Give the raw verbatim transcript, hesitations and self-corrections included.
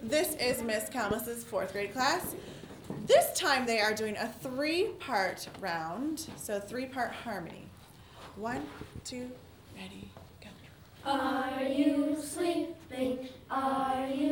This is Miss Kalmus's fourth grade class. This time they are doing a three-part round, so three-part harmony. One, two, ready, go. Are you sleeping? Are you